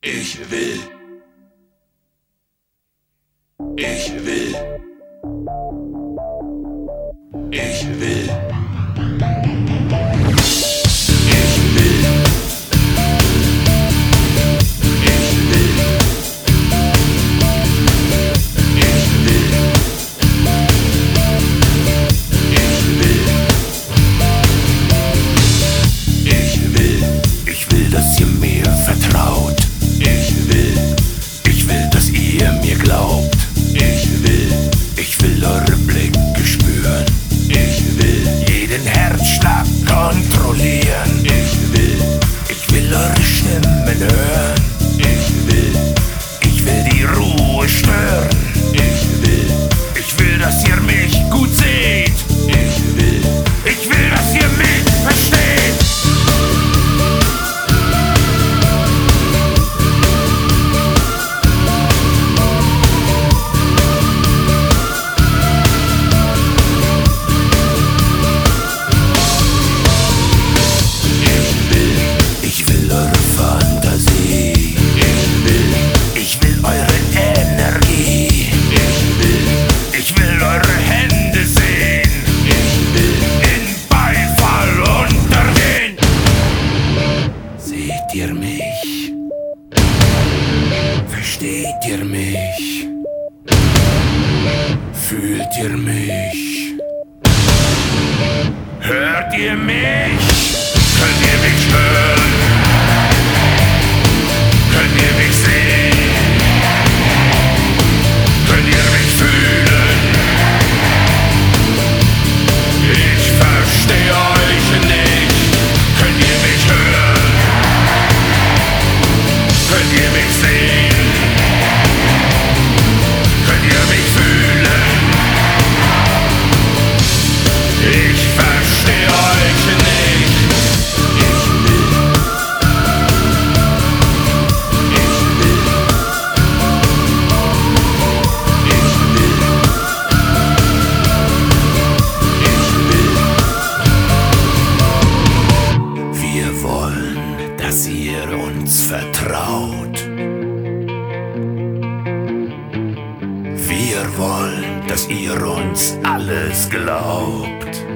Ich will. Ich will. Ich will. Ich will. Ich will. Ich will. Ich will. Ich will. Ich will, dass ihr mir vertraut. Ich will, dass ihr mir glaubt. Ich will eure Blicke spüren. Ich will. Jeden Herzschlag kontrollieren. Ich will eure Stimmen hören. Ich will die Ruhe stören. Ich will, dass ihr mich gut seht. Ich will, dass ihr mich versteht. Ich will eure Fantasie. Ich will eure Energie. Ich will eure Hände sehen. In Beifall untergehen. Seht ihr mich? Versteht ihr mich? Fühlt ihr mich? Hört ihr mich? Könnt ihr mich hören? Könnt ihr mich sehen? Könnt ihr mich fühlen? Ich verstehe euch nicht. Könnt ihr mich hören? Könnt ihr mich sehen? Könnt ihr mich fühlen? Ich verstehe euch nicht. Wir wollen, dass ihr uns vertraut. Wir wollen, dass ihr uns alles glaubt.